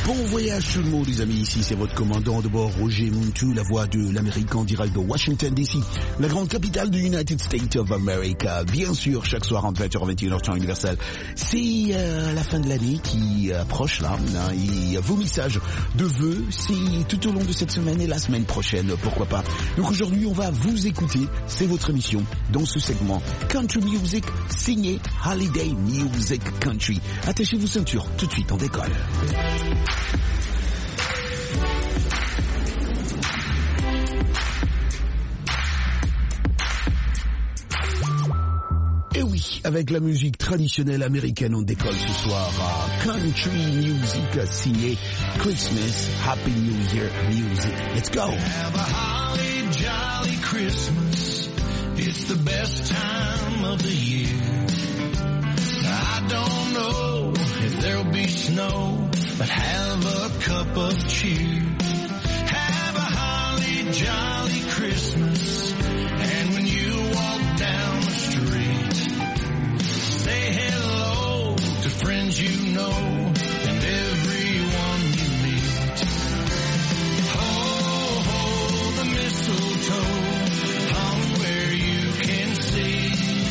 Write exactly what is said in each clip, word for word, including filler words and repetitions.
Bon voyage tout le monde les amis, ici c'est votre commandant de bord Roger Muntu, la voix de l'Amérique en direct de Washington D C, la grande capitale du United States of America. Bien sûr, chaque soir entre vingt heures et vingt et une heures temps universel. C'est euh, la fin de l'année qui approche là, hein, et vos messages de vœux, c'est tout au long de cette semaine et la semaine prochaine, pourquoi pas. Donc aujourd'hui on va vous écouter, c'est votre émission dans ce segment Country Music, signé Holiday Music Country. Attachez vos ceintures, tout de suite on décolle. Et oui, avec la musique traditionnelle américaine, on décolle ce soir à Country Music signé Christmas, Happy New Year Music. Let's go! Have a holly jolly Christmas. It's the best time of the year. I don't know if there'll be snow, but have a cup of cheer. Have a holly jolly Christmas. And when you walk down the street, say hello to friends you know and everyone you meet. Ho, ho, the mistletoe hung where you can see.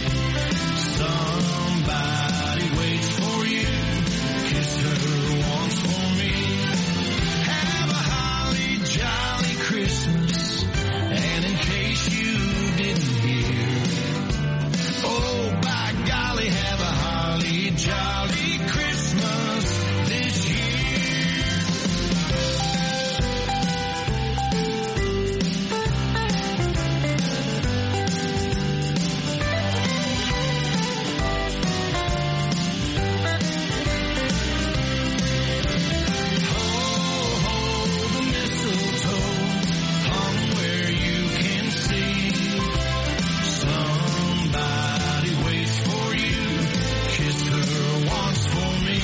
Somebody waits for you, kiss her once for me. Have a holly jolly Christmas, and in case you didn't hear, oh by golly, have a holly jolly Christmas this year. Ho, ho, the mistletoe hung where you can see. Somebody waits for you, kiss her once for me.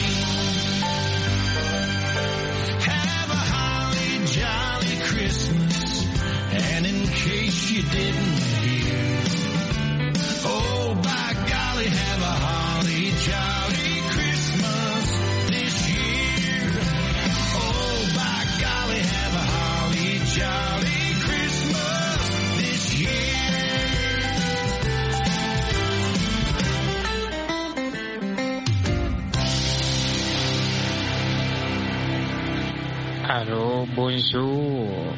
Have a holly jolly Christmas, and in case you didn't hear, oh by golly, have a holly jolly Christmas this year. Oh by golly, have a holly jolly Christmas this year. Allô, bonjour.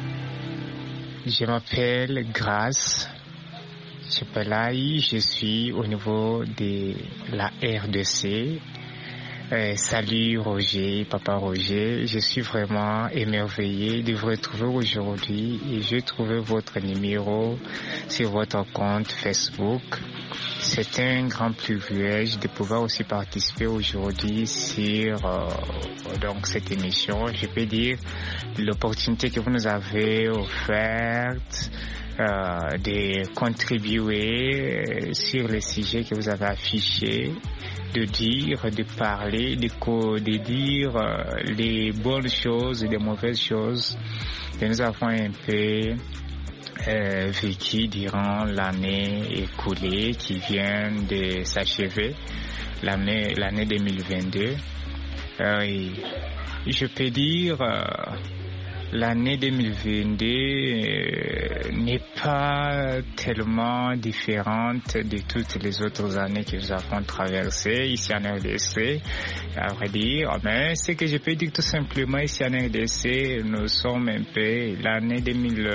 Je m'appelle Grace Chepelay, je suis au niveau de la R D C. Euh, salut Roger, papa Roger, je suis vraiment émerveillé de vous retrouver aujourd'hui et j'ai trouvé votre numéro sur votre compte Facebook. C'est un grand privilège de pouvoir aussi participer aujourd'hui sur euh, donc cette émission. Je peux dire l'opportunité que vous nous avez offerte euh, de contribuer sur les sujets que vous avez affichés, de dire, de parler, de, co- de dire euh, les bonnes choses et les mauvaises choses que nous avons un peu euh, vécu durant l'année écoulée qui vient de s'achever, l'année, l'année deux mille vingt-deux. Euh, et je peux dire euh, l'année deux mille vingt-deux euh, n'est pas tellement différente de toutes les autres années que nous avons traversées ici en R D C, à vrai dire. Mais ce que je peux dire tout simplement ici en R D C, nous sommes un peu, l'année deux mille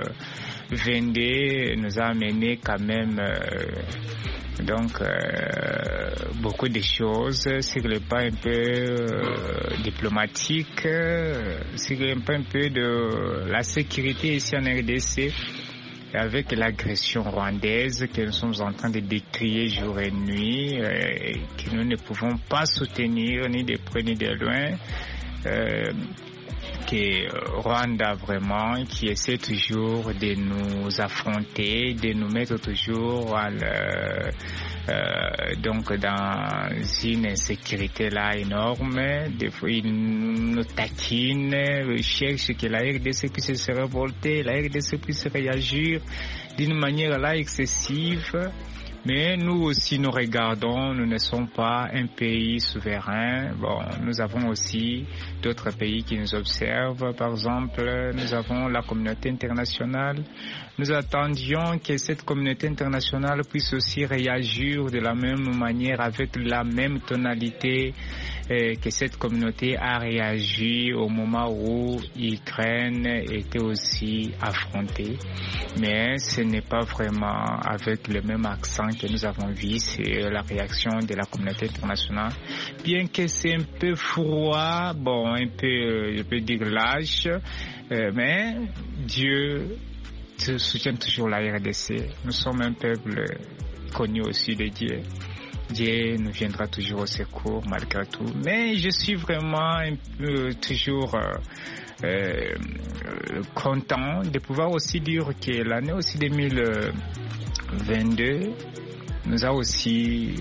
vingt-deux nous a amené quand même euh, donc euh, beaucoup de choses sur le plan un peu euh, diplomatique, euh, sur le plan un peu de la sécurité ici en R D C, avec l'agression rwandaise que nous sommes en train de décrier jour et nuit, euh, et que nous ne pouvons pas soutenir ni de près ni de loin. Euh, que Rwanda vraiment qui essaie toujours de nous affronter, de nous mettre toujours à le, euh, donc dans une insécurité là énorme. Des fois ils nous taquinent, ils cherchent que la R D C puisse se révolter, la R D C puisse réagir d'une manière là excessive Mais nous aussi, nous regardons, nous ne sommes pas un pays souverain. Bon, nous avons aussi d'autres pays qui nous observent. Par exemple, nous avons la communauté internationale. Nous attendions que cette communauté internationale puisse aussi réagir de la même manière, avec la même tonalité euh, que cette communauté a réagi au moment où l'Ukraine était aussi affrontée. Mais ce n'est pas vraiment avec le même accent que nous avons vu, c'est la réaction de la communauté internationale. Bien que c'est un peu froid, bon, un peu, je peux dire lâche, euh, mais Dieu soutient toujours la R D C. Nous sommes un peuple connu aussi de Dieu. Dieu nous viendra toujours au secours malgré tout. Mais je suis vraiment un peu toujours euh, euh, content de pouvoir aussi dire que l'année aussi deux mille vingt-deux nous a aussi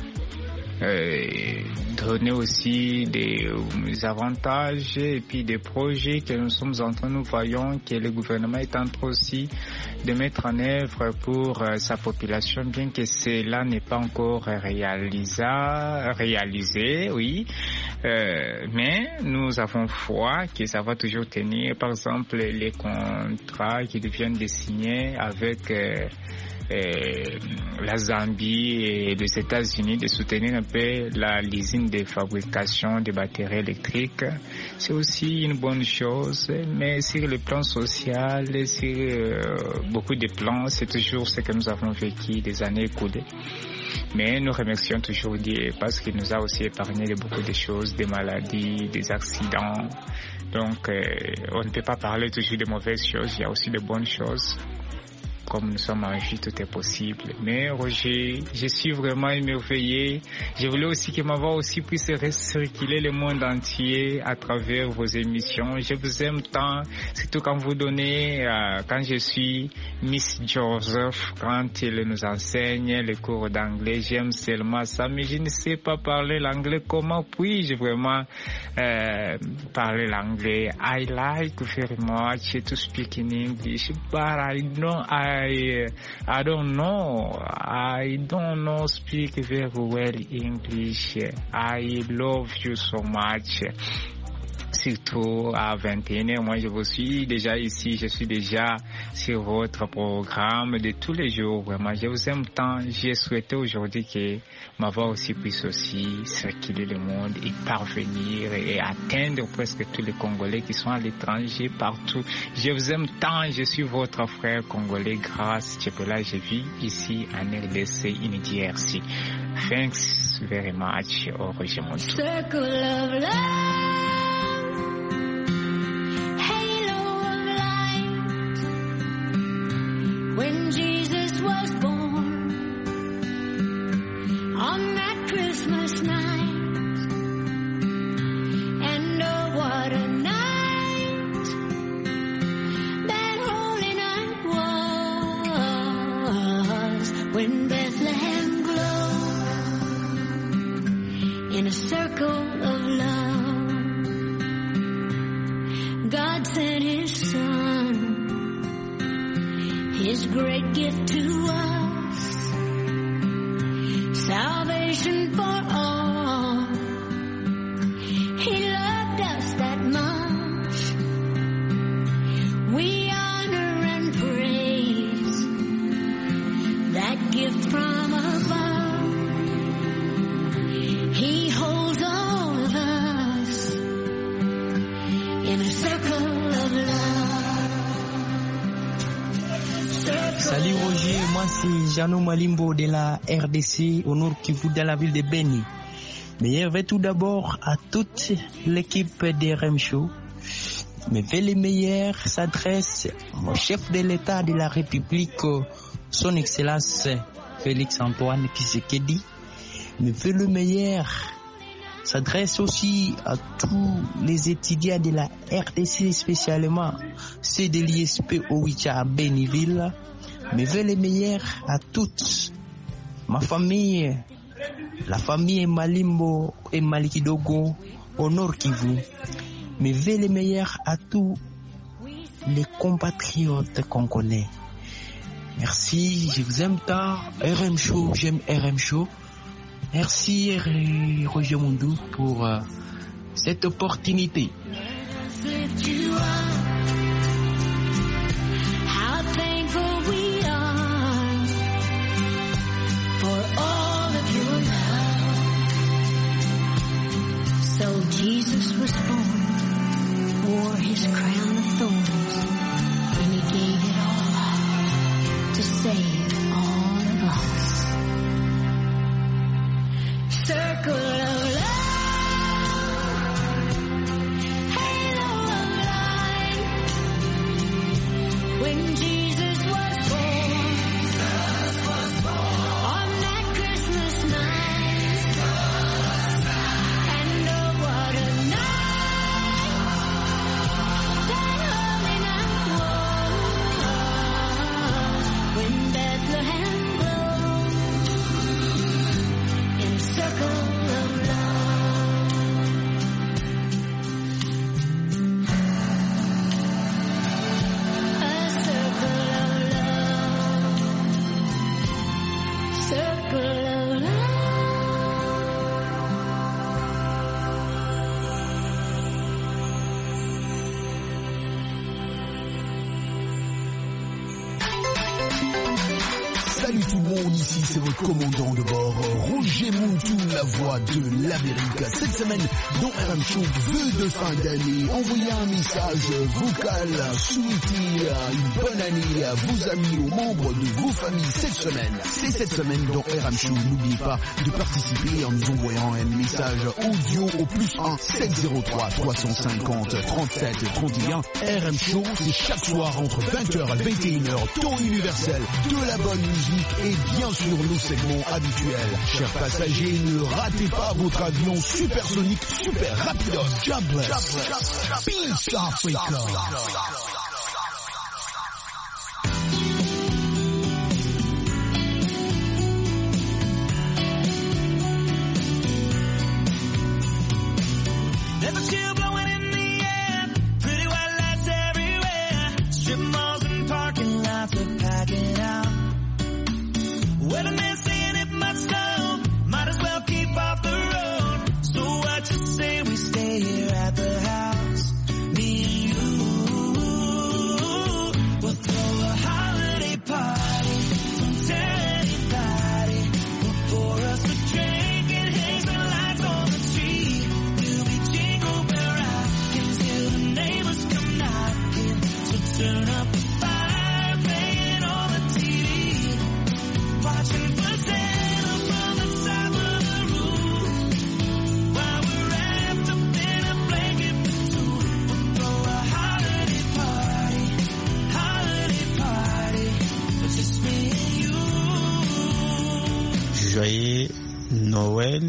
euh, donné aussi des, des avantages et puis des projets que nous sommes en train, nous voyons que le gouvernement est en train aussi de mettre en œuvre pour euh, sa population, bien que cela n'est pas encore réalisé, réalisé, oui. Euh, mais nous avons foi que ça va toujours tenir. Par exemple, les contrats qui deviennent de signer avec euh, euh, la Zambie et les États-Unis de soutenir un peu la l'usine de fabrication des batteries électriques, c'est aussi une bonne chose. Mais sur le plan social, sur euh, beaucoup de plans, c'est toujours ce que nous avons vécu des années écoulées. Mais nous remercions toujours Dieu parce qu'il nous a aussi épargné de beaucoup de choses, des maladies, des accidents. Donc, euh, on ne peut pas parler toujours de mauvaises choses, il y a aussi de bonnes choses. Comme nous sommes en vie, tout est possible. Mais Roger, je suis vraiment émerveillé. Je voulais aussi que ma voix aussi puisse circuler le monde entier à travers vos émissions. Je vous aime tant, surtout quand vous donnez, euh, quand je suis Miss Joseph, quand il nous enseigne les cours d'anglais, j'aime seulement ça, mais je ne sais pas parler l'anglais. Comment puis-je vraiment euh, parler l'anglais? I like very much to speak in English, but I know I I, I don't know. I don't know speak very well English. I love you so much. Surtout à vingt et une heures, moi je vous suis déjà ici, je suis déjà sur votre programme de tous les jours. Vraiment, je vous aime tant. J'ai souhaité aujourd'hui que ma voix aussi puisse aussi circuler le monde et parvenir et atteindre presque tous les Congolais qui sont à l'étranger, partout. Je vous aime tant, je suis votre frère congolais grâce Tchepela, je vis ici en R D C, in D R C. Thanks very much, au revoir. Circle of love. When Jesus was born on that Christmas night, and oh what a night that holy night was, when Bethlehem glowed in a circle of love. God sent His Son, His great gift to us, salvation for all. He loved us that much. We honor and praise that gift from above. He holds all of us in a circle of love. Salut Roger, moi c'est Jano Malimbo de la R D C au Nord Kivu dans la ville de Beni. Mais je vais tout d'abord à toute l'équipe de R M Show. Mes vœux les meilleurs s'adressent au chef de l'État de la République, son Excellence Félix Antoine Tshisekedi. Mes vœux les meilleurs s'adressent aussi à tous les étudiants de la R D C, spécialement ceux de l'I S P Owicha à Beniville. Mes vœux les meilleurs à toutes, ma famille, la famille Malimbo et Malikidogo au Nord Kivu. Mes vœux les meilleurs à tous les compatriotes congolais. Merci, je vous aime tant. R M Show, j'aime R M Show. Merci Roger Mondou pour euh, cette opportunité. Lift you up. How thankful we are for all of your love. So Jesus was born, wore his crown of thorns, and he gave it all up to save all of us. Circle of love. When Jesus was born, on that Christmas night, and oh what a night that holy night was, when Bethlehem glowed in a circle of love. Salut tout le monde, ici c'est votre commandant de bord, Roger Montou, la voix de l'Amérique. Cette semaine, dans R M Show, vœux de fin d'année, envoyez un message vocal, souhaitez une bonne année à vos amis, aux membres de vos familles cette semaine. C'est cette semaine dans R M Show, n'oubliez pas de participer en nous envoyant un message audio au plus un sept zéro trois trois cent cinquante trente-sept trente et un. R M Show, c'est chaque soir entre vingt heures et vingt et une heures, temps universel, de la bonne musique et bien sûr nos segments habituels. Chers passagers, ne ratez pas votre avion supersonique, super rapidos. God bless. Peace Africa. There's a chill blowing in the air, pretty white lights everywhere, strip malls and parking lots are packing out. Weatherman saying it must snow, might as well keep off the road. So what you say we stay here at the house, me and you. We'll throw a holiday party, don't tell anybody. We'll pour us a drink and hang some lights on the tree. We'll be jingle bell rocking till the neighbors come knocking. So turn up the fire, playing on the T V. Watching for Santa from the top of the roof, while we're wrapped up in a blanket for two. We'll throw a holiday party, holiday party, but just me and you. Joyeux Noël,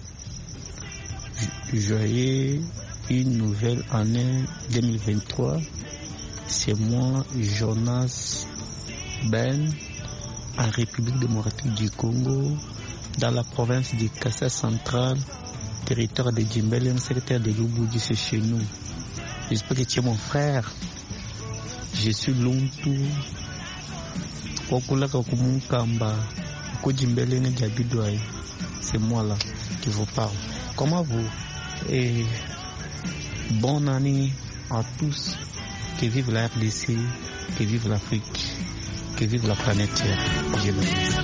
joyeux une nouvelle année deux mille vingt-trois. C'est moi, Jonas Ben, en République démocratique du Congo, dans la province du Kassa central, territoire de Djimbélé, secteur de Lubudi, c'est chez nous. J'espère que tu es mon frère. Je suis Luntu, Kokula Kakumukamba, Kodjimbélé Ndjabidouaï. C'est moi là qui vous parle. Comment vous? Et bonne année à tous. Que vive la R D C, que vive l'Afrique, que vive la planète Terre. Je vous remercie.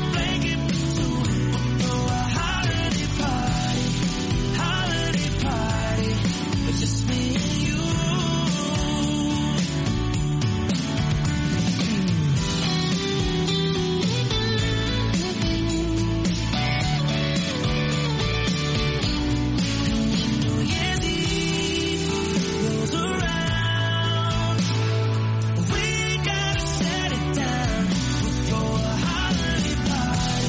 We gotta set it down. We'll throw a holiday party.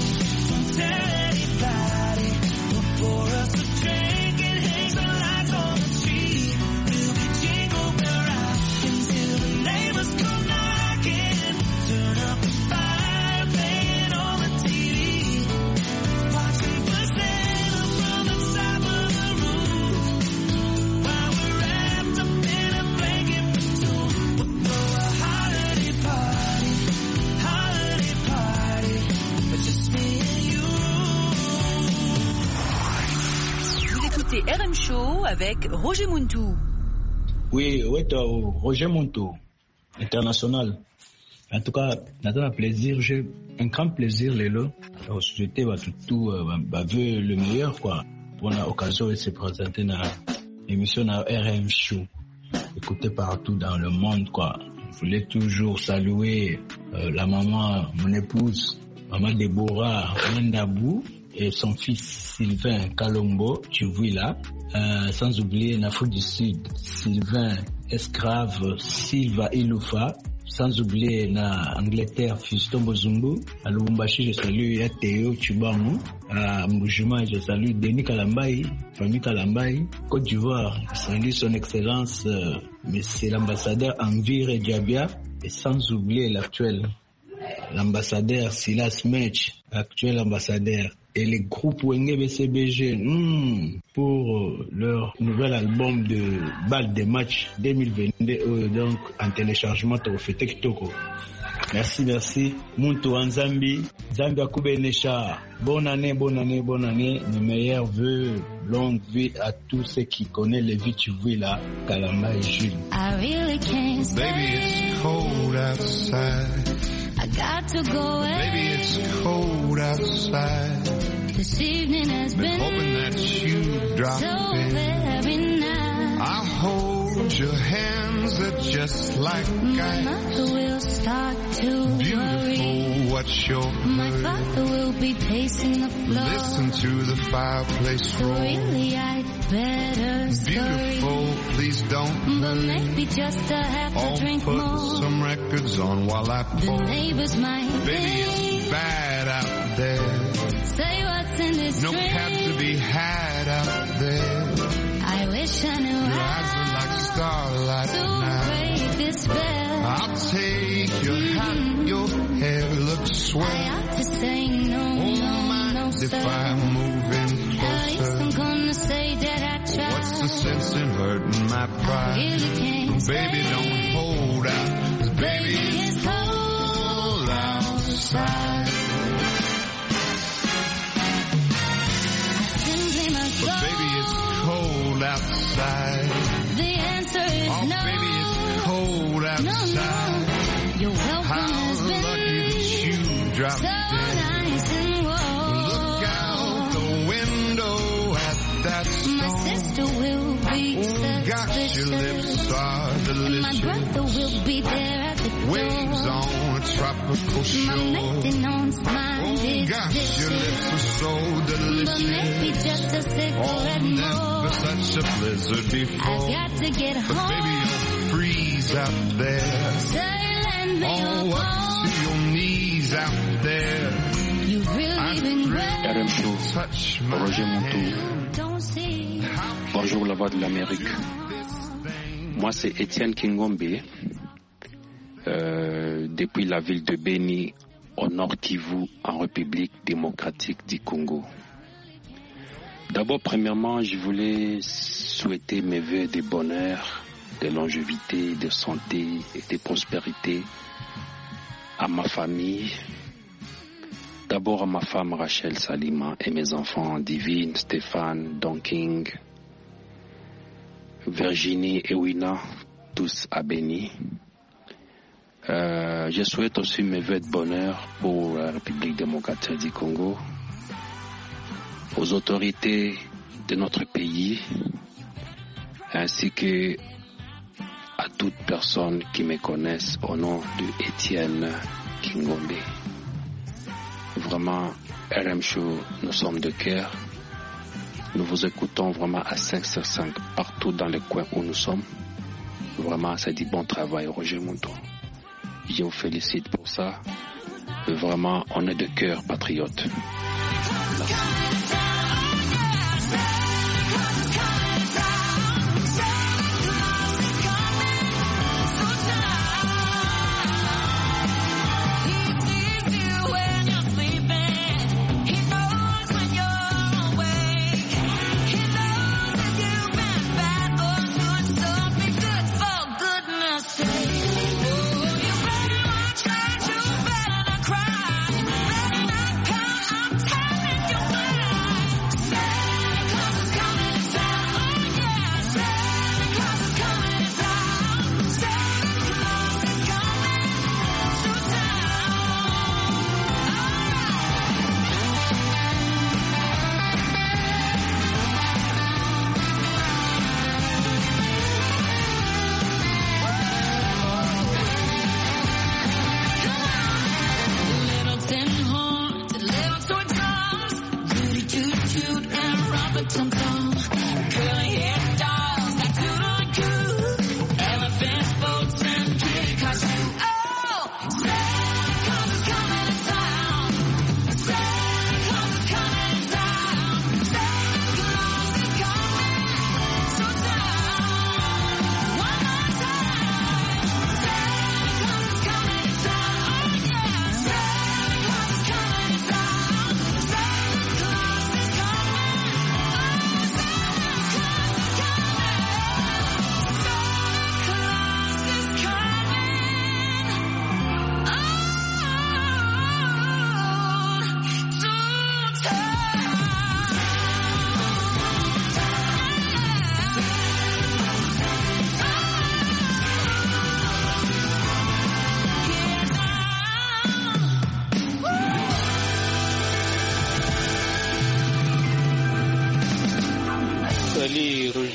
avec Roger Muntu. Oui, oui, Roger Muntu, international. En tout cas, j'ai un plaisir, j'ai un grand plaisir, Lélo. La société va tout, tout, va veut le meilleur, quoi. Pour l'occasion de se présenter dans l'émission R M Show. Écoutez partout dans le monde, quoi. Je voulais toujours saluer euh, la maman, mon épouse, maman Déborah Wendabou, et son fils Sylvain Kalombo, tu vois là. Euh, sans oublier l'Afrique du Sud, Sylvain Escrave, Silva Iloufa. Sans oublier na Angleterre, Fiston Bozumbu. À Lubumbashi, je salue Théo Chubangu. À Mbujima, je salue Denis Kalambaï, famille Kalambaï. Côte d'Ivoire, je salue son excellence, euh, monsieur l'ambassadeur Envire Diabia. Et sans oublier l'actuel, l'ambassadeur Silas Mech, actuel ambassadeur. Et les groupes Wenge B C B G hmm, pour euh, leur nouvel album de balle de match deux mille vingt-deux, euh, donc en téléchargement au Fete Kitoko. Merci, merci. Muntu Anzambi, Zambia Kubenesha. Bonne année, bonne année, bonne année. Mes meilleurs vœux, longue vie à tous ceux qui connaissent les vies tu vois là, Kalamba et Jules. I really can't stay. Baby, it's cold outside. I got to go away. Baby, it's cold outside. This evening has Been been hoping that you drop so in. very nice. I'll hold your hands, they're just like My ice. mother will start to worry. Beautiful, what's your My hurry? father will be pacing the floor. Listen to the fireplace So roar. really I'd better scurry. Beautiful, please don't But hurry. maybe just to have I'll to drink put more. some records on while I The pour. neighbors might Baby, think, it's bad out there. say what's in this No drink. cat to be had out there. I wish I knew Your eyes are like how starlight to now. break this spell. I'll take your hat, your hair looks I swell. ought to say no, Oh, no, mind no, if sir. I move in At least I'm closer? gonna say that I tried. What's the sense in hurting my I pride? really can't Baby, stay. don't hold out. 'Cause Baby, baby, it's it's cold cold outside. I simply must But go. baby, it's cold outside. The answer is Oh, no. baby, it's cold No, outside. no. Your welcome How has been lucky that you dropped so in. nice and warm. Look out the window at that My storm. sister will be Oh gosh, your lips suspicious. are And my delicious. brother will be there at the Waves door. on a tropical My shore. maintenance mind Oh is gosh, your lips vicious. are so But maybe delicious. just a Oh, cigarette never more. such a blizzard I've before. got to get But home. baby, you'll freeze out there. Say, lend me Oh, your up phone. to your knees out there. You've really I'm been ready great. R M Show, to touch my Roger Muntu. hand. Don't see. Bonjour la voix de l'Amérique. Moi c'est Étienne Kingombe, euh, depuis la ville de Beni, au nord Kivu, en République démocratique du Congo. D'abord, premièrement, je voulais souhaiter mes vœux de bonheur, de longévité, de santé et de prospérité à ma famille. D'abord à ma femme Rachel Salima et mes enfants Divine, Stéphane, Donking, Virginie et Wina, tous à Beni. Euh, je souhaite aussi mes vœux de bonheur pour la République démocratique du Congo, aux autorités de notre pays, ainsi que à toute personne qui me connaisse au nom de Étienne Kingombe. Vraiment, R M Show, nous sommes de cœur. Nous vous écoutons vraiment à cinq sur cinq partout dans les coins où nous sommes. Vraiment, c'est du bon travail, Roger Muntu. Je vous félicite pour ça. Vraiment, on est de cœur patriote. Merci. Cry, better not cry, I'm telling you why.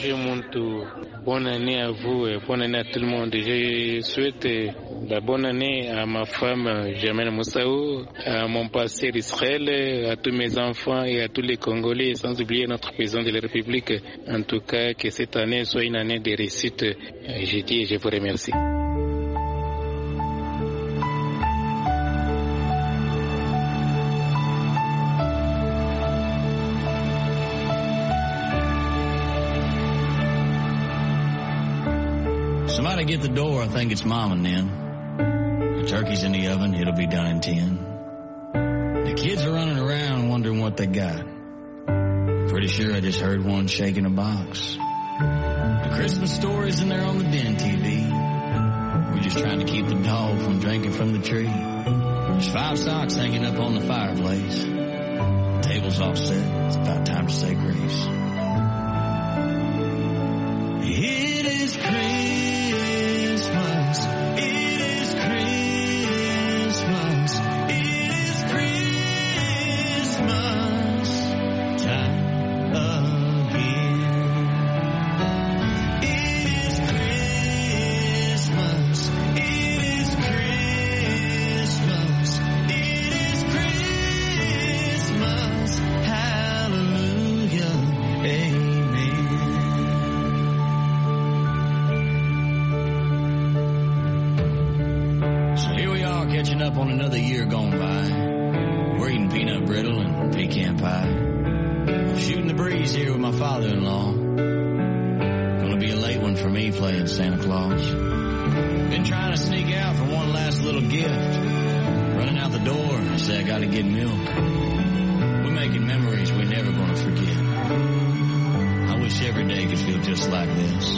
Roger Montou. Bonne année à vous et bonne année à tout le monde. Je souhaite la bonne année à ma femme Jamel Moussaou, à mon pasteur Israël, à tous mes enfants et à tous les Congolais, sans oublier notre président de la République. En tout cas, que cette année soit une année de réussite. Je dis et je vous remercie. Somebody get the door, I think it's Mom and Nan. The turkey's in the oven, it'll be done in ten. The kids are running around wondering what they got. Pretty sure I just heard one shaking a box. The Christmas story's in there on the den T V. We're just trying to keep the dog from drinking from the tree. There's five socks hanging up on the fireplace. The table's all set, it's about time to say grace. It is Christmas. It is Christmas. It is Christmas time again. It is Christmas. It is Christmas. It is Christmas. Hallelujah. Amen. Catching up on another year gone by. We're eating peanut brittle and pecan pie. I'm shooting the breeze here with my father-in-law. Gonna be a late one for me playing Santa Claus. Been trying to sneak out for one last little gift. Running out the door, I say I gotta get milk. We're making memories we're never gonna forget. I wish every day could feel just like this.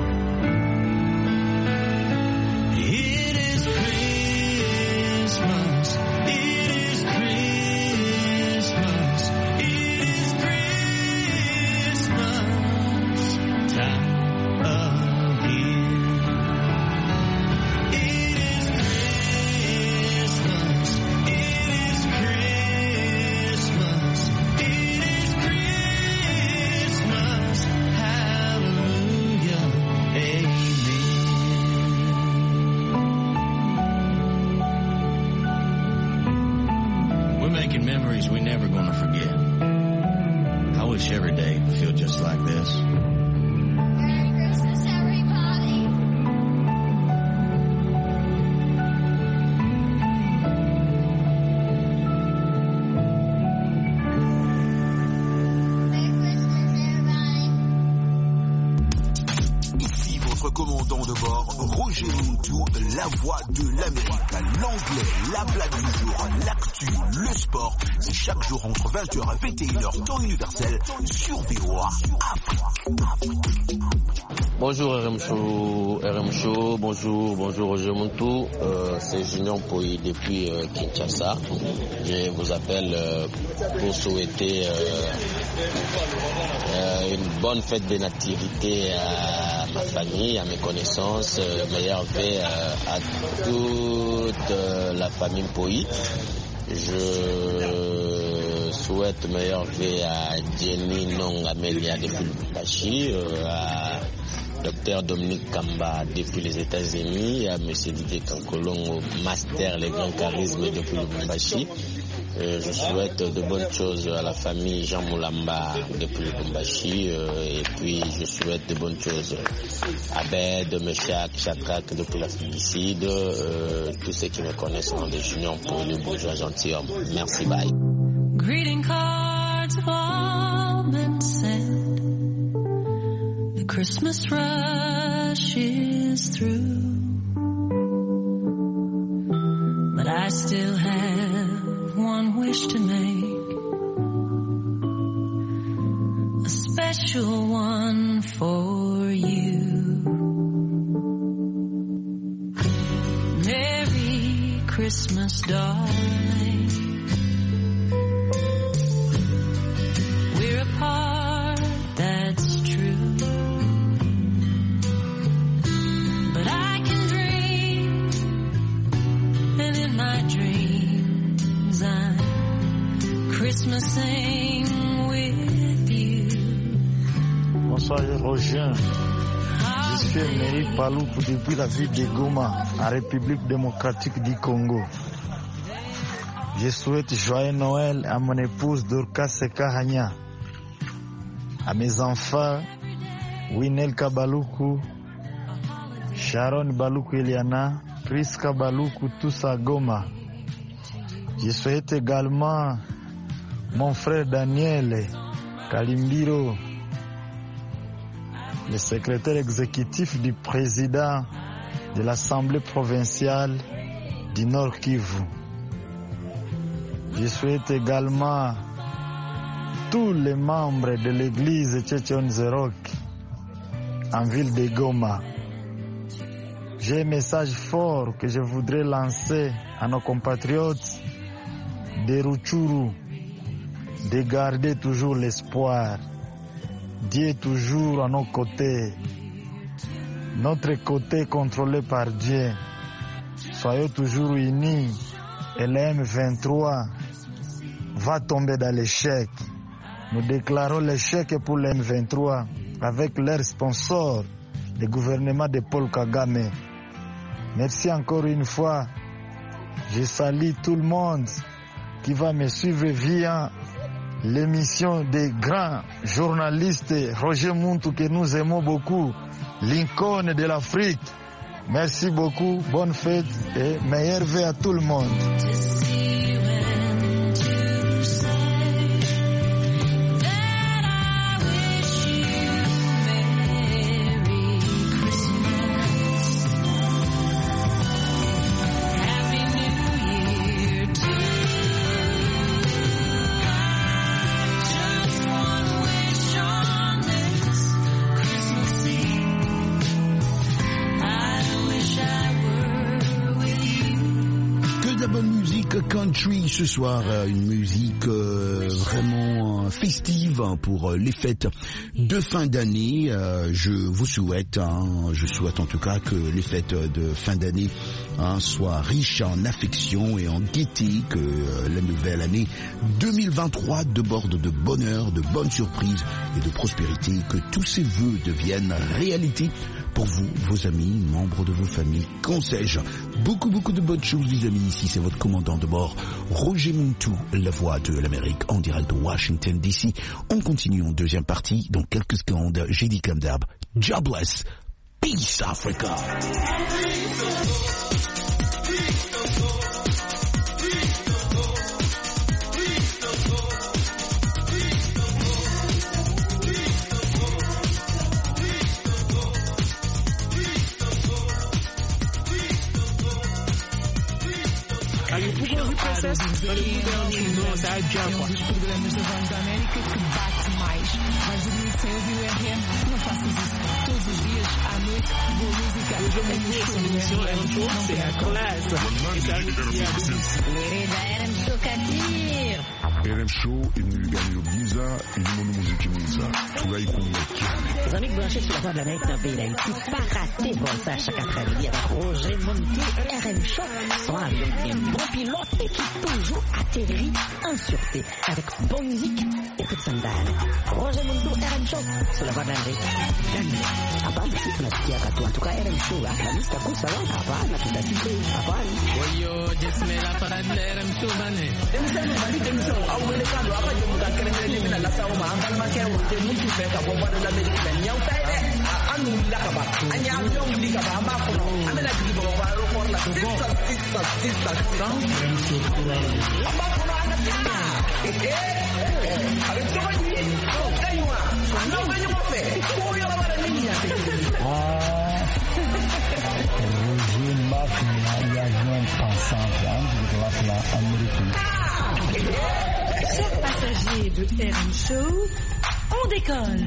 Commandant de bord, Roger Montou, la voix de l'Amérique, l'anglais, la blague du jour, l'actu, le sport, c'est chaque jour entre vingt heures et vingt et une heures, temps universel, sur V O A Afrique. Bonjour R M Show, R M Show, bonjour, bonjour Roger Montou, euh, c'est Junior Poy depuis euh, Kinshasa. Je vous appelle euh, pour souhaiter euh, euh, une bonne fête de nativité à ma famille, à mes connaissances, euh, meilleurs vœux euh, à toute euh, la famille Poy. Je souhaite meilleurs vœux à Jenny Nong Amelia depuis Lubumbashi, euh, à Docteur Dominique Kamba depuis les États-Unis, à M. Didier Kankolongo, master les grands charismes depuis Lubumbashi. Euh, je souhaite de bonnes choses à la famille Jean Moulamba depuis Lubumbashi, euh, et puis je souhaite de bonnes choses à Bed, Meshak, Chakrak depuis l'Afrique du Sud, euh, tous ceux qui me connaissent sont des juniors pour le bourgeois gentilhomme. Merci, bye. Greeting cards have all been sent. The Christmas rush is through, but I still have one wish to make, a special one for you. Merry Christmas, darling. We're apart, that's true, but I can dream, and in my dreams I'm Christmasing with you. Bonsoir Roger. Jean. Je suis Emery Paloukou depuis la ville de Goma, en République démocratique du Congo. Je souhaite joyeux Noël à mon épouse Dorcas Sekahanya, à mes enfants Winel Kabaloukou, Sharon Baloukou Eliana, Priska Baloukou, tous à Goma. Je souhaite également mon frère Daniel Kalimbiro, le secrétaire exécutif du président de l'Assemblée provinciale du Nord Kivu. Je souhaite également tous les membres de l'église Tchétchon Zerok en ville de Goma. J'ai un message fort que je voudrais lancer à nos compatriotes de Rutshuru, de garder toujours l'espoir. Dieu est toujours à nos côtés. Notre côté contrôlé par Dieu. Soyons toujours unis et le M vingt-trois va tomber dans l'échec. Nous déclarons l'échec pour le M vingt-trois avec leur sponsor, le gouvernement de Paul Kagame. Merci encore une fois. Je salue tout le monde qui va me suivre via l'émission des grands journalistes Roger Muntu que nous aimons beaucoup, l'icône de l'Afrique. Merci beaucoup, bonne fête et meilleurs vœux à tout le monde. Country ce soir, une musique euh, vraiment festive pour les fêtes de fin d'année. Euh, je vous souhaite, hein, je souhaite en tout cas que les fêtes de fin d'année hein, soient riches en affection et en gaieté, que euh, la nouvelle année deux mille vingt-trois déborde de bonheur, de bonnes surprises et de prospérité, que tous ces vœux deviennent réalité pour vous, vos amis, membres de vos familles, qu'en sais-je. Beaucoup, beaucoup de bonnes choses, les amis. Ici, c'est votre commandant de bord, Roger Muntu, la voix de l'Amérique, en direct de Washington, D C. On continue en deuxième partie. Dans quelques secondes, j'ai dit comme d'hab, Jobless, Peace Africa. Olha os programas da Voz da América que bate mais. Vais dormir sem ouvir o R M? Não faças isso. Todos os dias, à noite, boa música. R M Show, Imnugani Giza, Inimonu Muziki Miza, Turai Kumeki. Les amis branchés sur la Voix de l'Amérique dans le pays d'Haïti, pas rater Volta chaque après-midi avec Roger Muntu, R M Show, son avion bien bon pilote et qui toujours atterrit en sûreté avec bonne musique et toute sandale. Roger Muntu, R M Show, sur la Voix de l'Amérique. Hapana, si tunasikia katu, en tout cas R M Show, la lista kusa wa, hapana, tutasikia, hapana. Oyo, jesmela para de R M Show, bane. Demisano, bali, demisano. Awele kando apa je muda kere kere mina la sawo ma ambal ma kere wote muntu fe ka bo bada la medika ben yaw tay de anu la ka ba anya yo ndi ka ba ma ko amela di bo ba ro for la sista sista sista kan aba ko na na sista eh ale to ba ni ko kaiwa no ba ni mo fe ko yo la ba ni ya ah Roger Mbappé il y a joint pensant hein de la américaine. Chers passagers de R M Show, on décolle.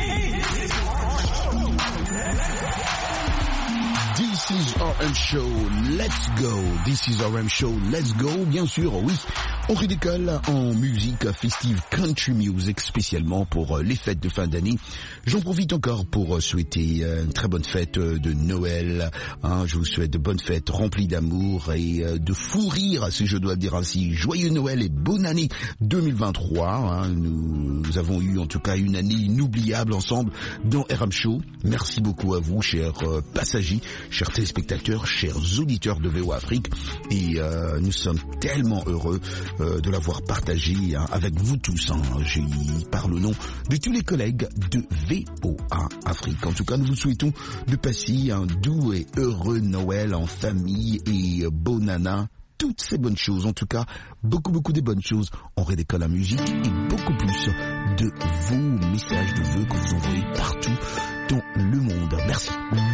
This is R M Show, let's go. This is R M Show, let's go. Bien sûr, oui. On redécolle en musique festive country music spécialement pour les fêtes de fin d'année. J'en profite encore pour souhaiter une très bonne fête de Noël. Hein, je vous souhaite de bonnes fêtes remplies d'amour et de fou rire, si je dois le dire ainsi. Joyeux Noël et bonne année deux mille vingt-trois. Hein, nous, nous avons eu en tout cas une année inoubliable ensemble dans R M Show. Merci beaucoup à vous, chers passagers, chers téléspectateurs, chers auditeurs de V O Afrique. Et euh, nous sommes tellement heureux de l'avoir partagé hein, avec vous tous. Hein. J'y parle au nom de tous les collègues de V O A Afrique. En tout cas, nous vous souhaitons de passer un doux et heureux Noël en famille et bonne année. Toutes ces bonnes choses, en tout cas, beaucoup, beaucoup de bonnes choses. On redécolle la musique et beaucoup plus de vos messages de vœux que vous envoyez partout dans le monde. Merci.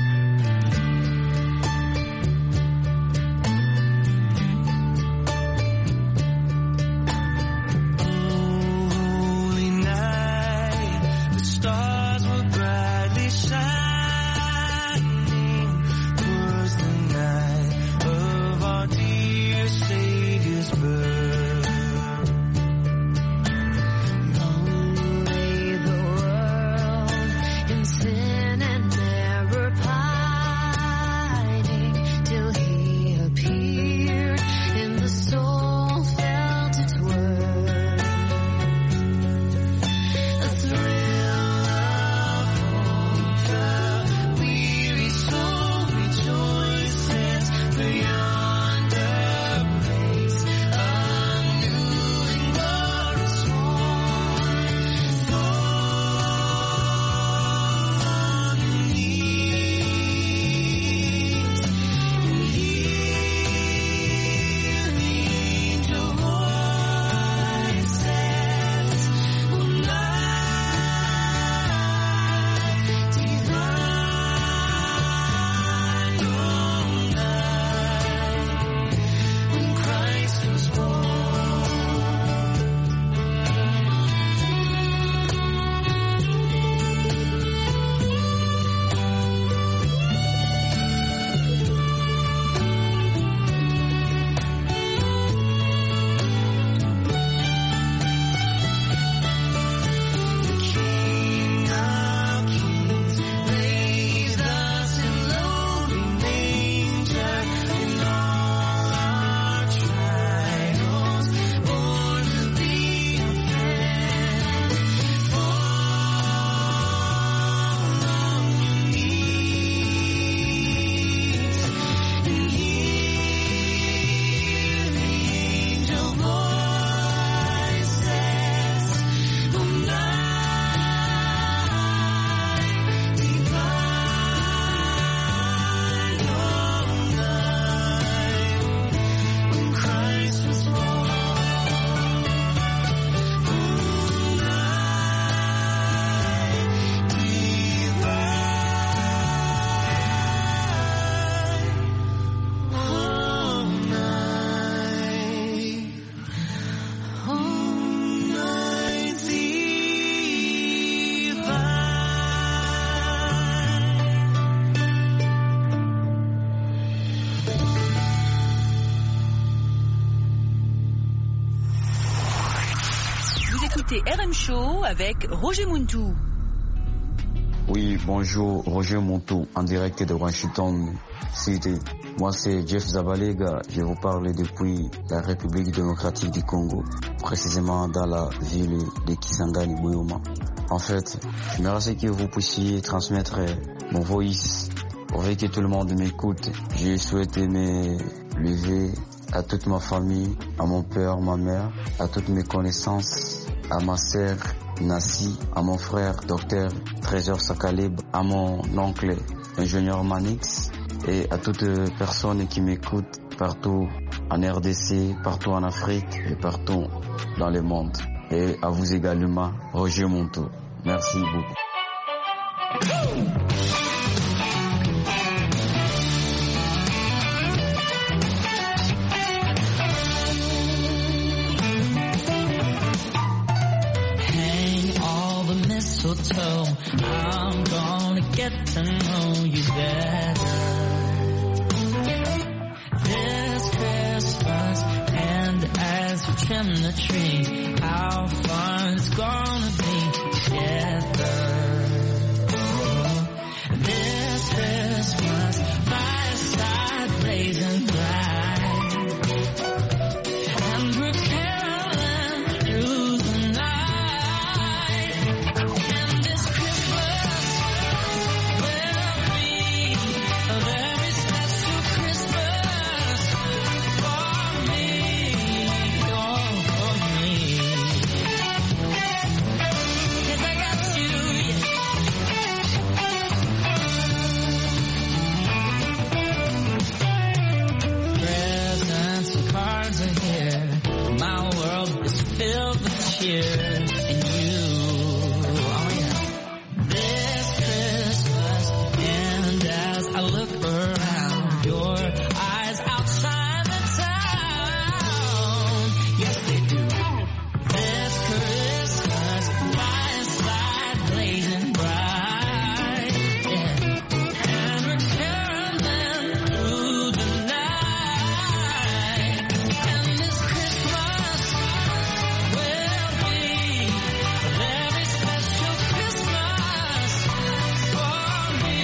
Sin and never écoutez R M Show avec Roger Muntu. Oui, bonjour, Roger Muntu, en direct de Washington City. Moi, c'est Jeff Zabalega. Je vous parle depuis la République démocratique du Congo, précisément dans la ville de Kisangani, Buyoma. En fait, j'aimerais que vous puissiez transmettre mon voice pour que tout le monde m'écoute. Je souhaite me lever à toute ma famille, à mon père, ma mère, à toutes mes connaissances, à ma sœur Nassi, à mon frère docteur Trésor Sakalib, à mon oncle ingénieur Manix et à toutes les personnes qui m'écoutent partout en R D C, partout en Afrique et partout dans le monde. Et à vous également, Roger Muntu. Merci beaucoup. I'm gonna get to know you better this Christmas, and as we in the tree. How fun it's gonna be together. This Christmas, fireside blazing bright, and we're caroling through the night. And this Christmas will be a very special Christmas for me, oh, for me. 'Cause I got you, yeah. Presents and cards are here. My world is filled with cheer. And you, oh yeah. This Christmas, and as I look around, your eyes outshine the town. Yes, they do. This Christmas, fireside blazing bright, yeah. And we're caroling through the night. And this Christmas will be a very special Christmas for me.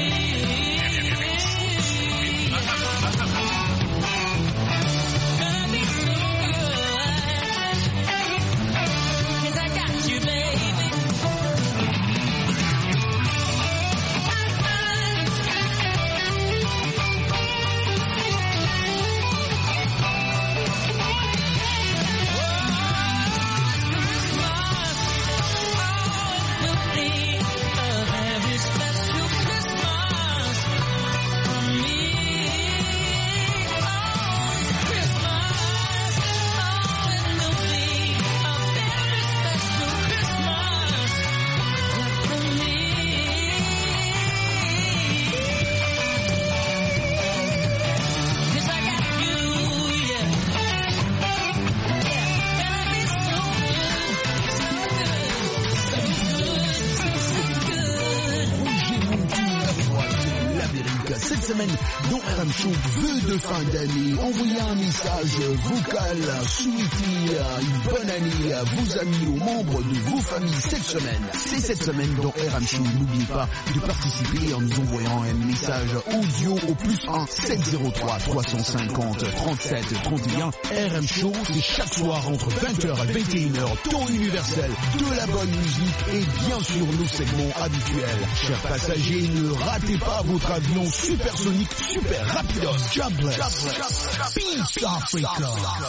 Gonna be so good, 'cause I got you, baby. Cette semaine, dans R M Show, vœux de fin d'année, envoyez un message vocal, souhaitez une bonne année à vos amis, aux membres de vos familles cette semaine. C'est cette semaine dans R M Show. N'oubliez pas de participer en nous envoyant un message audio au plus un sept zéro trois trois cent cinquante trente-sept trente et un. R M Show, c'est chaque soir entre vingt heures et vingt et une heures, temps universel, de la bonne musique et bien sûr nos segments habituels. Chers passagers, ne ratez pas votre avion supersonique, super rapidos. Jobless. Peace Africa.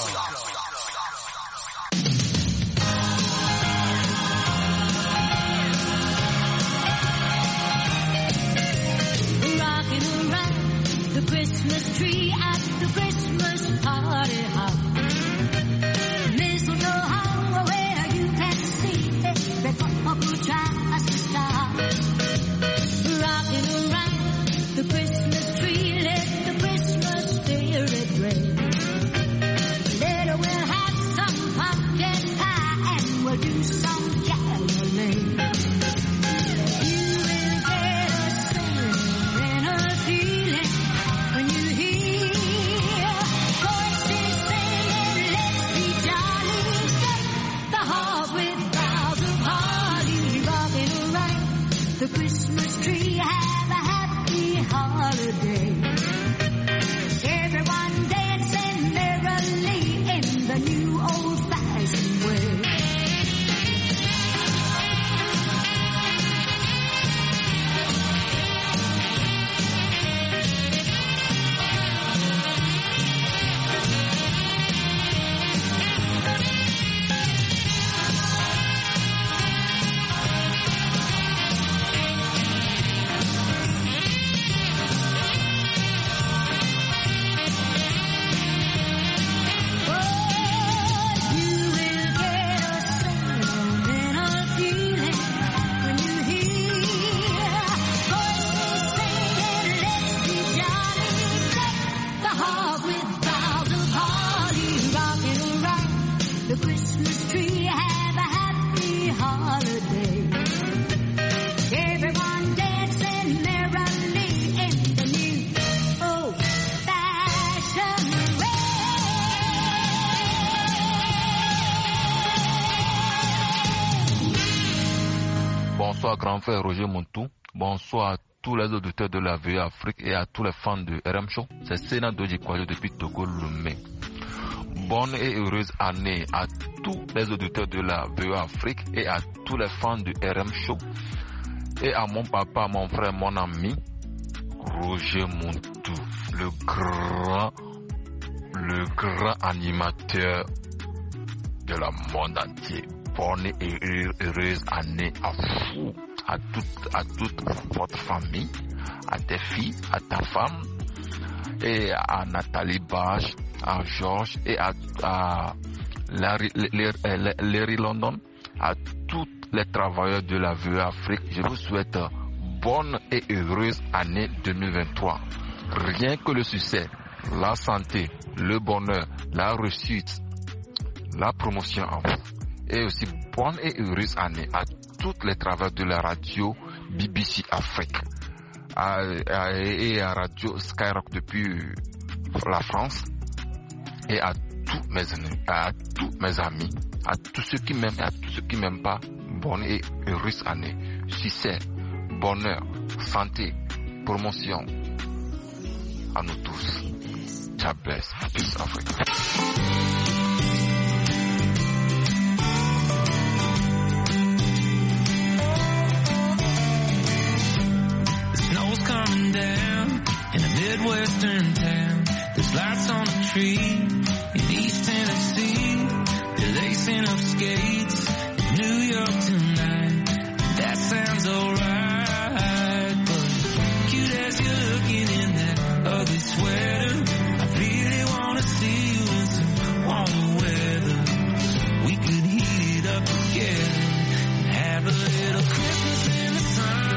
Rocking around the Christmas tree at the Christmas party hop. Mistletoe hung where you can see it before who tries to stop. Rocking around the Christmas tree, let the Christmas spirit reign. Let away bonsoir grand frère Roger Montou, bonsoir à tous les auditeurs de la V E Afrique et à tous les fans de R M Show. C'est Sénat Doji Kwajo depuis Togo Lomé. Bonne et heureuse année à tous les auditeurs de la V E Afrique et à tous les fans de R M Show. Et à mon papa, mon frère, mon ami, Roger Montou, le grand, le grand animateur de la monde entier. Bonne et heureuse année à vous, à toute, à toute votre famille, à tes filles, à ta femme, et à Nathalie Bach, à Georges et à, à Larry, Larry, Larry London, à tous les travailleurs de la V E Afrique. Je vous souhaite bonne et heureuse année deux mille vingt-trois. Rien que le succès, la santé, le bonheur, la réussite, la promotion en vous. Et aussi bonne et heureuse année à tous les travailleurs de la radio B B C Afrique à, à, et à Radio Skyrock depuis la France et à tous mes amis, à tous mes amis, à tous ceux qui m'aiment et à tous ceux qui m'aiment pas. Bonne et heureuse année, succès, bonheur, santé, promotion à nous tous. God bless. Peace Africa. Coming down in a Midwestern town. There's lights on the tree in East Tennessee. They're lacing up skates in New York tonight. That sounds alright, but cute as you're looking in that ugly sweater, I really wanna see you in some warm weather. We could heat it up together and have a little Christmas in the sun.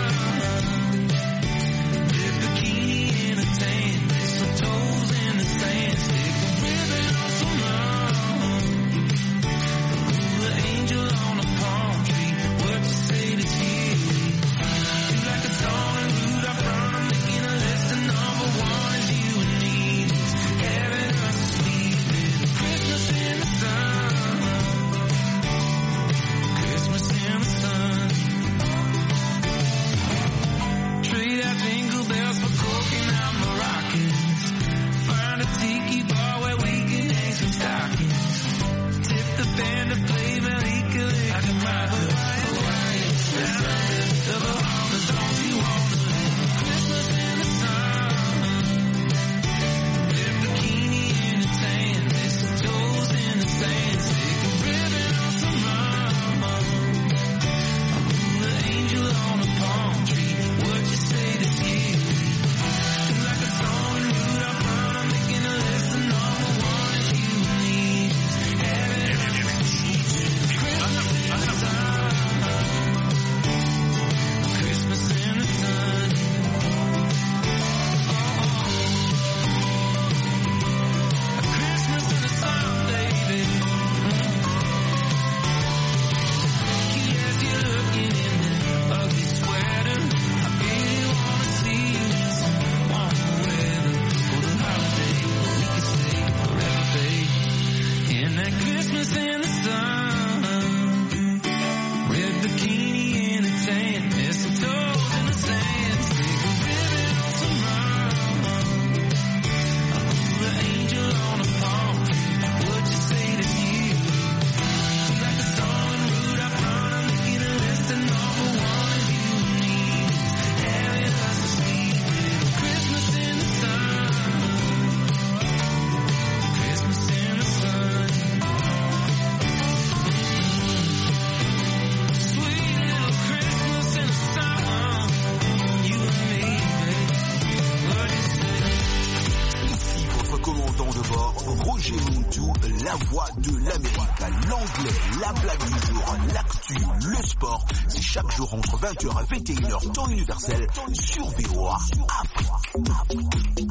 la voix de l'Amérique, l'anglais, la blague du jour, l'actu, le sport. C'est chaque jour entre vingt heures et vingt et une heures, temps universel, sur V O A Afrique.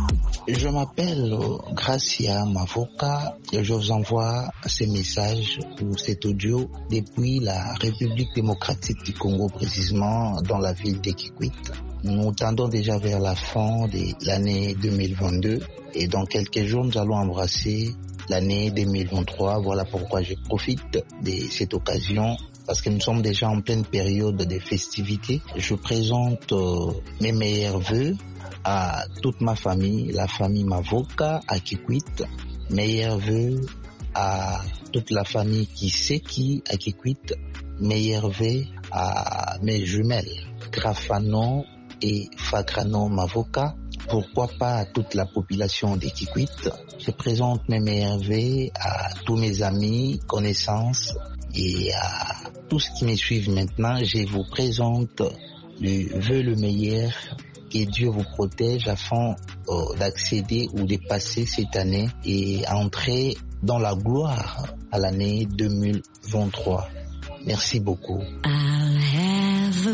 Je m'appelle Gracia Mavoka et je vous envoie ce message ou cet audio depuis la République démocratique du Congo, précisément dans la ville de Kikwit. Nous tendons déjà vers la fin de l'année deux mille vingt-deux et dans quelques jours nous allons embrasser l'année deux mille vingt-trois. Voilà pourquoi je profite de cette occasion parce que nous sommes déjà en pleine période de festivités. Je présente euh, mes meilleurs vœux à toute ma famille, la famille Mavoka à Kikwit. Meilleurs vœux à toute la famille qui sait qui à Kikwit. Meilleurs vœux à mes jumelles, Grafano et Fagrano Mavoka. Pourquoi pas à toute la population de Kikwit. Je présente mes meilleurs vœux à tous mes amis, connaissances et à tous qui me suivent maintenant. Je vous présente le vœu le meilleur, que Dieu vous protège afin euh, d'accéder ou de passer cette année et entrer dans la gloire à l'année deux mille vingt-trois. Merci beaucoup. I'll have a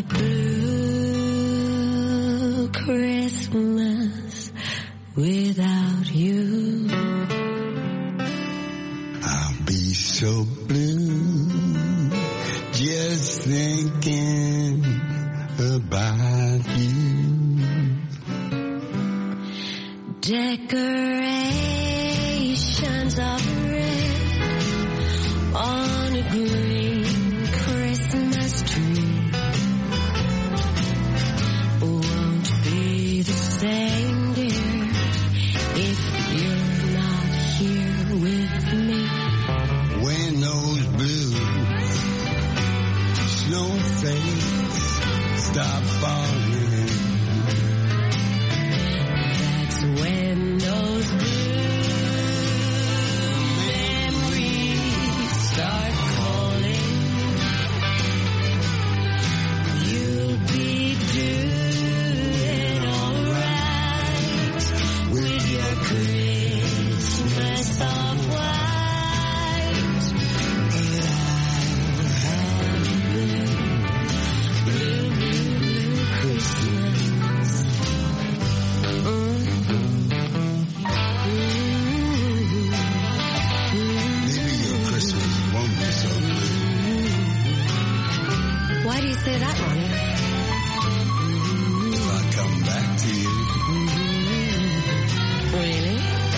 blue Christmas without you. I'll be so blue just thinking about you. Decorations of red on a green Christmas tree won't be the same, dear, if you're not here with me. When those blue snowflakes stop falling, that's when those blue memories start calling. You'll be doing alright with your Christmas of white, but I'll have a blue, blue, blue, blue Christmas. maybe your Christmas won't be so blue. Why do you say that, Ronnie? If I come back to you, Really?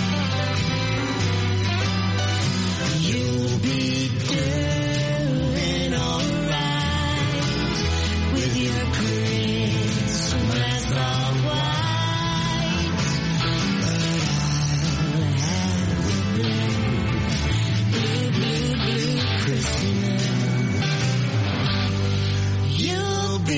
You'll be doing alright with your Christmas of white, but I'll have a blue, blue, blue, blue Christmas. You'll be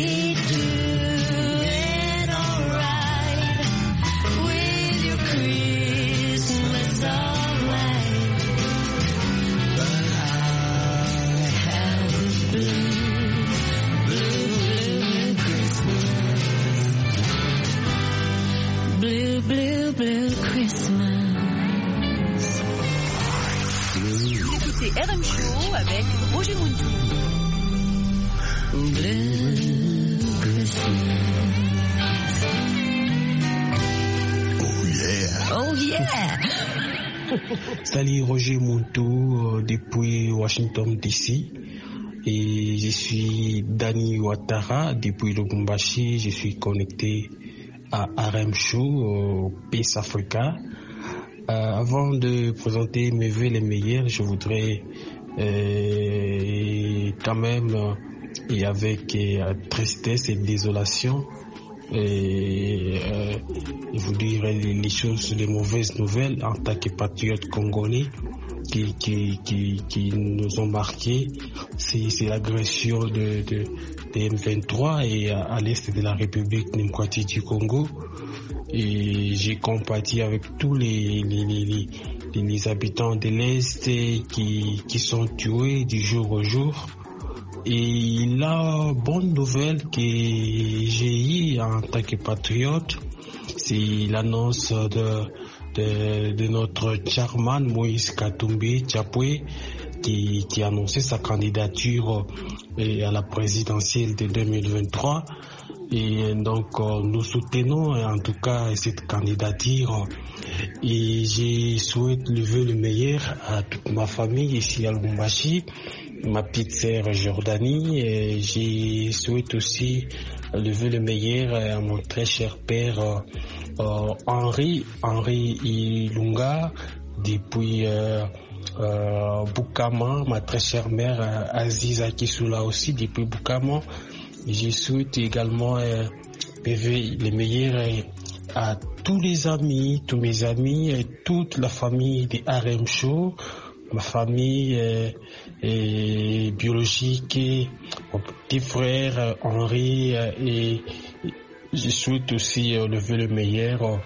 doing alright with your Christmas of white, but I'll have a blue, blue, blue Christmas. Blue, blue, blue Christmas. Écoutez R M Show avec Roger Muntou. Blue Christmas. oh yeah. Oh yeah! Salut Roger Muntou euh, depuis Washington D C et je suis Danny Ouattara depuis Lubumbashi. Je suis connecté à R M Show au Peace Africa. Euh, avant de présenter mes vœux les meilleurs, je voudrais euh, quand même euh, et avec euh, tristesse et désolation et euh, vous dire les, les choses, les mauvaises nouvelles en tant que patriotes congolais qui, qui, qui, qui nous ont marqués. C'est, c'est l'agression de, de, de M vingt-trois et à, à l'est de la République démocratique du Congo. Et j'ai compati avec tous les, les, les, les, les habitants de l'Est qui, qui sont tués du jour au jour. Et la bonne nouvelle que j'ai eue en tant que patriote, c'est l'annonce de, de, de notre chairman Moïse Katumbi Tchapoué qui, qui a annoncé sa candidature à la présidentielle de deux mille vingt-trois. Et donc nous soutenons en tout cas cette candidature et je souhaite le vœu le meilleur à toute ma famille ici à Lubumbashi, ma petite sœur Jordanie, et je souhaite aussi le vœu le meilleur à mon très cher père euh, Henri Henri Ilunga depuis euh, euh, Boukama, ma très chère mère euh, Aziza qui sont là aussi depuis Boukama. Je souhaite également euh, les meilleurs euh, à tous les amis, tous mes amis et toute la famille des R M Show, ma famille euh, et biologique, et mon petit frère euh, Henri euh, et je souhaite aussi euh, le vœu le meilleur euh,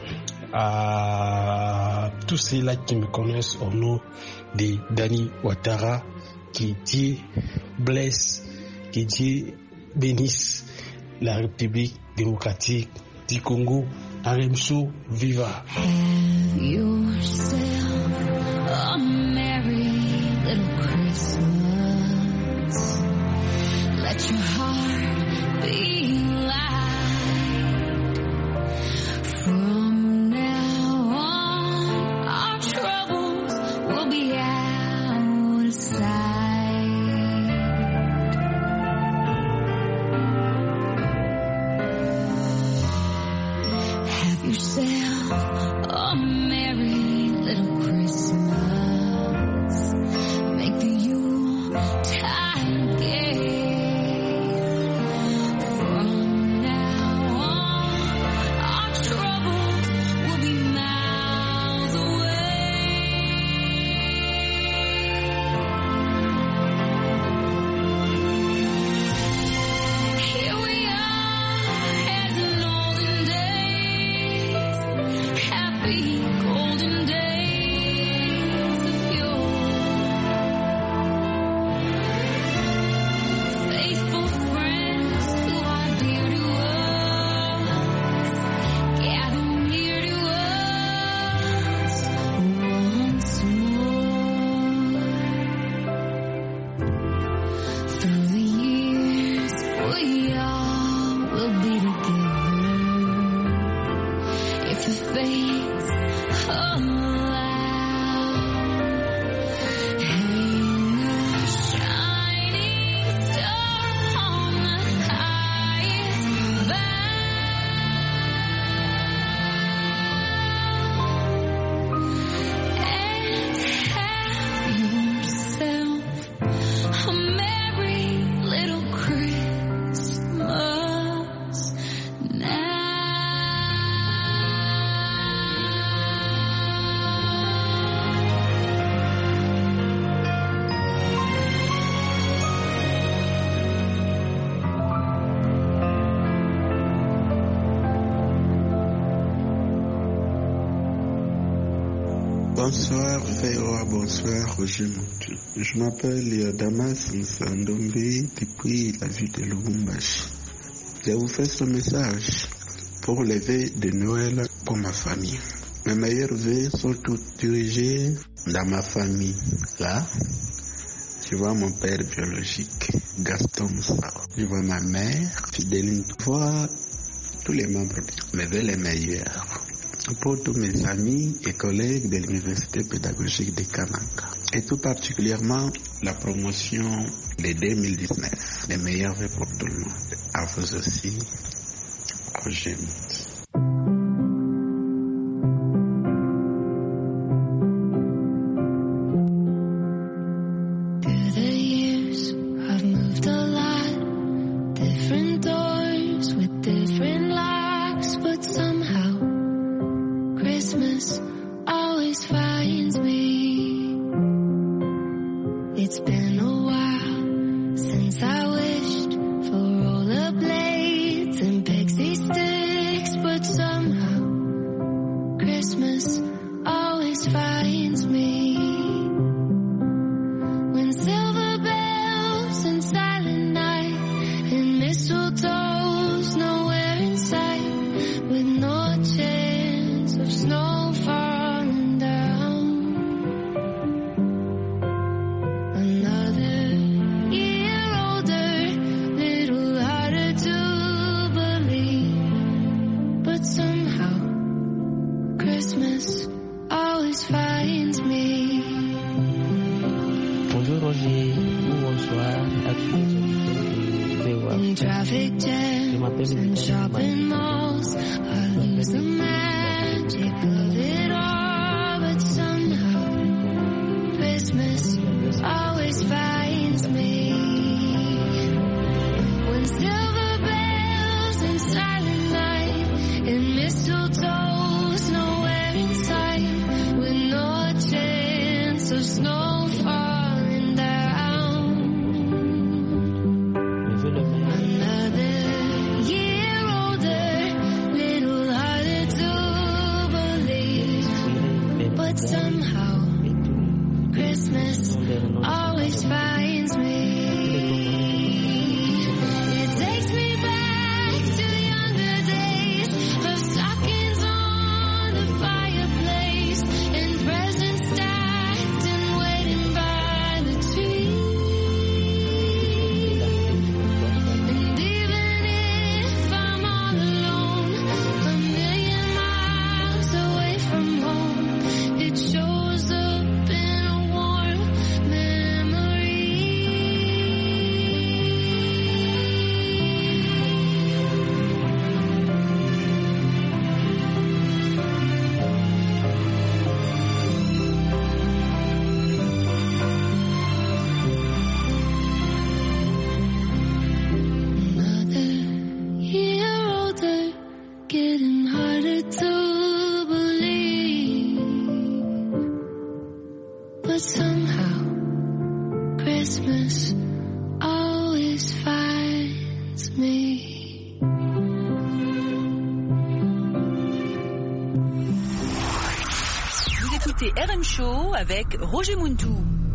à tous ceux-là qui me connaissent au nom de Dani Ouattara. Que Dieu blesse, que Dieu bénisse la République démocratique du Congo. R M Show, viva! Have yourself a merry little Christmas. Let your heart be light. From now on, our troubles will be out of sight. Have yourself a merry little Christmas. Make the Yuletide gay. From now on, our troubles will be miles away. Here we are as in olden days, happy golden days of yore. Faithful friends who are dear to us, gather near to us once more. Through the years, we all will be together if the fates allow. Hang a shining star on the highest bough, and have yourself a merry little Christmas now. Bonsoir Féroa, bonsoir Roger Montu. Je m'appelle Damas Nsandombe depuis la ville de Lubumbashi. Je vous fais ce message pour les vœux de Noël pour ma famille. Mes meilleurs vœux sont tous dirigés dans ma famille. Là, je vois mon père biologique, Gaston Moussao. Je vois ma mère, Fidéline. Je vois tous les membres. Mes vœux les meilleurs pour tous mes amis et collègues de l'Université pédagogique de Kananga. Et tout particulièrement la promotion de deux mille dix-neuf. Les meilleurs vœux pour tout le monde. À vous aussi, Roger Montu. Through the years, I've moved a lot, different doors with different locks, but somehow Christmas always finds me. It's been a while since I wished for rollerblades and pixie sticks, but somehow Christmas always finds me. When silver bells and silent night and mistletoe's nowhere in sight, with no chance of snow falling down. Another year older, little harder to believe, but somehow Christmas always finds me. Bonjour Roger, ou bonsoir à tous les auditeurs de V O A. In traffic jams and shopping malls, I lose the magic of it all, but somehow Christmas the snow falling down. Another year older, little harder to believe, but somehow Christmas always finds me. It takes me back to younger days of stockings on the fireplace and presents stacked and waiting by the tree. And even if I'm all alone, a million miles away from home, it shows up in a warm memory. Another year older, getting harder to believe, but somehow Christmas always finds me. Vous écoutez R M Show avec Roger Muntou.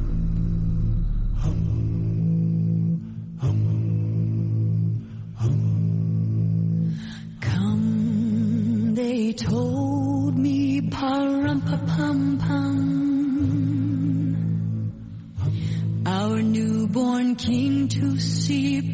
Come, they told me, pa-rum-pa-pum-pum, our newborn king to see,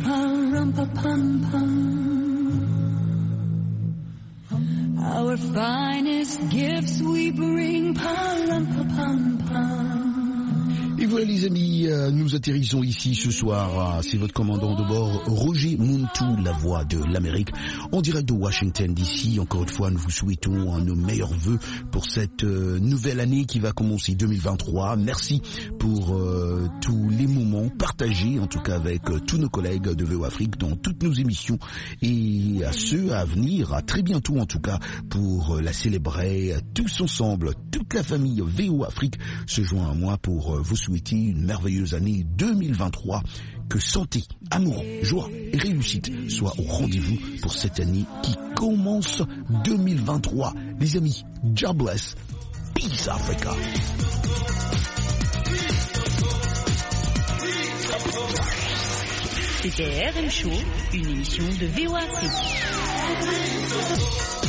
pa-rum-pa-pum-pum, our finest gifts we bring, pa-rum-pa-pum-pum. Et voilà les amis, euh, nous atterrissons ici ce soir, euh, c'est votre commandant de bord Roger Muntou, la voix de l'Amérique, en direct de Washington D C. Encore une fois, nous vous souhaitons euh, nos meilleurs vœux pour cette euh, nouvelle année qui va commencer deux mille vingt-trois. Merci pour euh, tous les moments partagés, en tout cas avec euh, tous nos collègues de V O Afrique dans toutes nos émissions, et à ceux à venir, à très bientôt en tout cas, pour euh, la célébrer euh, tous ensemble. Toute la famille V O Afrique se joint à moi pour euh, vous souhaiter une merveilleuse année deux mille vingt-trois. Que santé, amour, joie et réussite soient au rendez-vous pour cette année qui commence deux mille vingt-trois. Les amis, God bless. Peace Africa. C'était R M Show, une émission de V O Afrique.